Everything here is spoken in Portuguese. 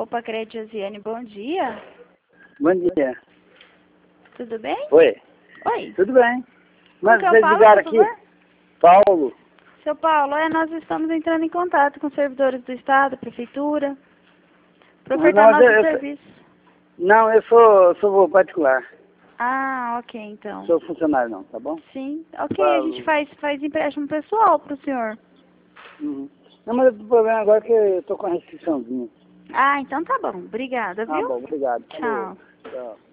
Opa, Josiane, bom dia. Bom dia. Tudo bem? Oi. Oi. Tudo bem. Mas Como que eu vocês falo, ligaram por aqui? favor? Paulo. Seu Paulo, nós estamos entrando em contato com servidores do Estado, Prefeitura, para ofertar Não, nosso serviço. Não, eu sou particular. Ah, ok, então. Sou funcionário não, tá bom? Sim, ok, a Paulo. gente faz empréstimo pessoal para o senhor. Uhum. Não, mas o problema agora é que eu tô com uma restriçãozinha. Ah, então tá bom. Obrigada, Ah, viu? bom, obrigado. Tchau. Falou. Tchau.